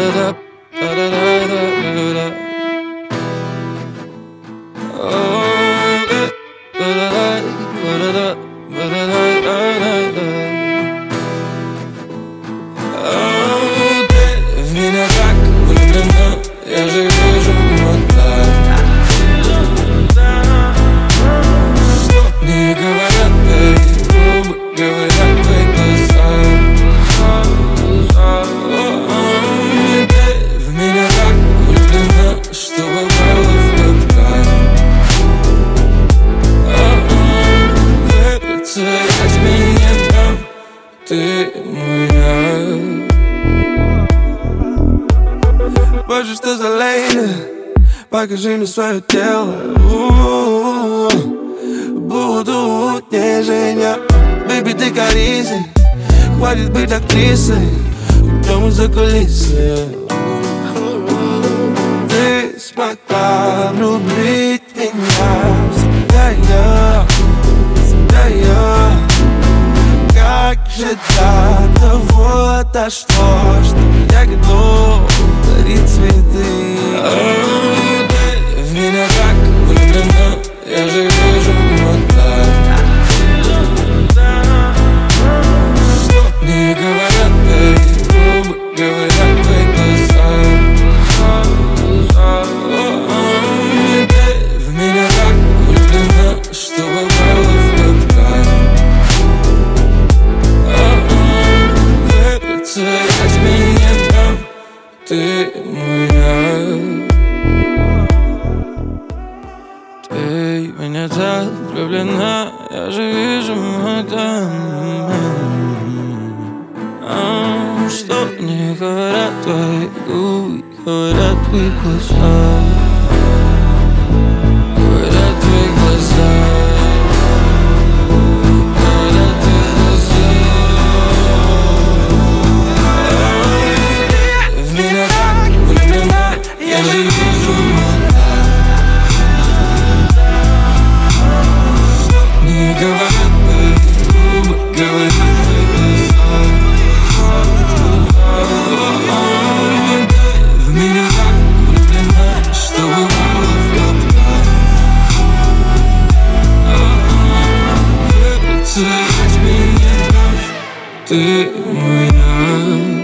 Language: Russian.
В меня так влюблена, я же вижу вот так. Что мне говорят твои губы, говорят твои глаза. Ты в меня так влюблена, что попала в капкан. Выбраться я тебе не дам, ты моя. Боже, что за лейли, покажи мне свое тело. Буду нежнее. Бэйби, ты корисей, хватит быть актрисой, уйдем за кулисы. Ты смогла влюбить меня. Всегда я. Как же до того дошло, что я готов дарить цветы. Ты в меня так влюблена, я же вижу вот так. Что мне говорят твои губы, говорят твои глаза. Ты в меня так влюблена, что попала в капкан. Выбраться я тебе не дам, ты моя. Ты в меня так влюблена, я же вижу это. Что мне говорят твои губы, говорят твои глаза. Говорят твои глаза. Говорят твои глаза. В меня так влюблена, я же вижу вот так. Не говорят твои губы, говорят твои глаза. В меня так влюблена, что попала в капкан. Выбраться я тебе не дам, ты моя.